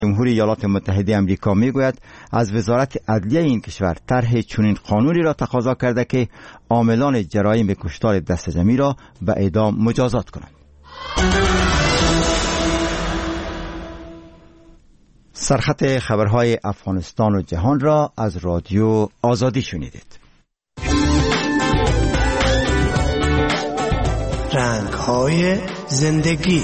جمهوری ایالات متحده آمریکا میگوید از وزارت عدلیه این کشور طرح چنین قانونی را تقاضا کرده که عاملان جرایم کشتار دست جمعی را به اعدام مجازات کنند. سرخط خبرهای افغانستان و جهان را از رادیو آزادی شنیدید. رنگ‌های زندگی.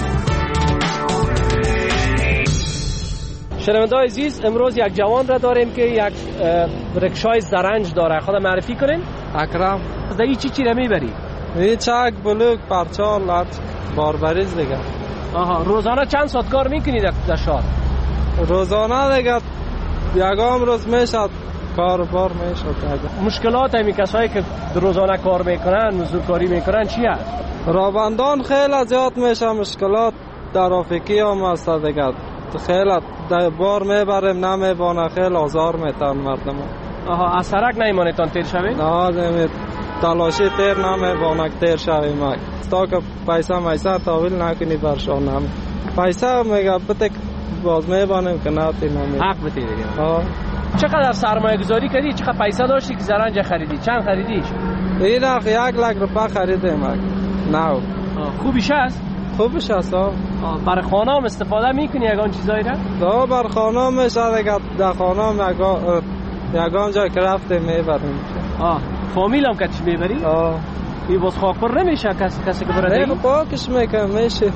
شنونده‌های عزیز، امروز یک جوان را داریم که یک رکشای زرنج داره. خود معرفی کنین. اکرم. در این چی را میبری؟ این چک بلوک پرچال لط باربریز دیگه. آها، روزانه چند ساعت کار میکنی در شهر؟ روزانه دیگه یکم روز میشد کار بار میشد. مشکلات همین کسایی که روزانه کار میکنن، مزدورکاری میکنن چیه؟ رابندان خیلی زیاد میشه، مشکلات ترافیکی هم هست دیگه. خیلی بار میبریم نمیبانه، خیلی آزار میتن مردم. آها، از سرک نیمانتان تیر شوید؟ نه تلاشی تیر نمیبانه تیر شویم. تا که پیسه تاویل نکنی برشان هم پیسه میگه بتک باز میبانیم که نه تی نمی حق بتی دیگه. چقدر سرمایه گذاری کردی؟ چقدر پیسه داشتی که زرنج خریدی؟ چند خریدیش؟ این اخ 1 لک روپیه خریدیم. نو خوبیش هست؟ خوبش هست. برای خانه هم استفاده میکنی یگان چیزایی را؟ دا بر خانه میشه دیگه. در خانه هم یگان جای که رفتیم میبریم. فامیل هم کتش میبری؟ این باز خاکر نمیشه کسی که برده؟ نه پاکش میکنم میشه.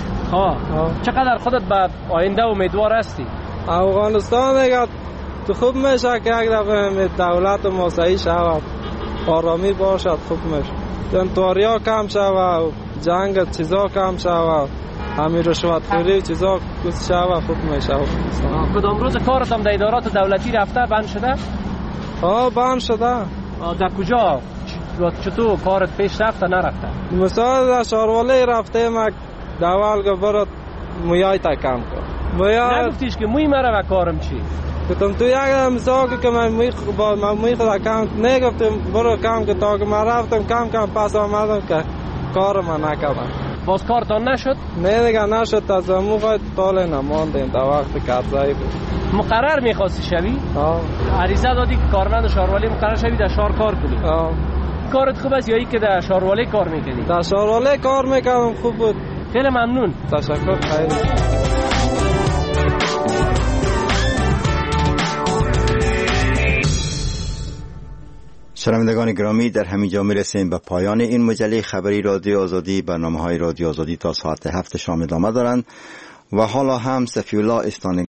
چقدر خودت به آینده امیدوار هستی؟ افغانستان دیگه تو خوب میشه که یک دفعه دولت و صحیح شود، آرامی باشد، خوب میشه. جنتواریا کم شود، جنگ چیزا کم شود، همین رشوت خوری چیزا شود، خوب میشه. کدام روز کارت هم در ادارات دولتی رفته بند شده؟ بند شده. در کجا؟ چطور کارت پیش رفته نرفته؟ مثلا در شاروالی رفته مک دول که برات مویای تا کم کن. نگفتیش که موی مره و کارم چی؟ گفتم تو یک مثال که من موی خدا کم نگفتم برو کم که تا که من رفتم کم پس آمدم که کار من نکردم. باز کارتان نشد؟ نه دیگه نشد. از موقع طال نماندیم در وقت کارزایی بود. مقرر میخواستی شوی؟ عریضه دادی که کارمند شاروالی مقرر شوی در شهر کار کنی؟ کارت خوب است یا ای که در شاروالی کار میکنی؟ در شاروالی کار میکنم، خوب بود. خیلی ممنون. تشکر. خیلی. شنوندگان گرامی، در همین جا میرسیم به پایان این مجله خبری رادیو آزادی. برنامه‌های رادیو آزادی تا ساعت 7 شام ادامه دارند و حالا هم صفی الله استانی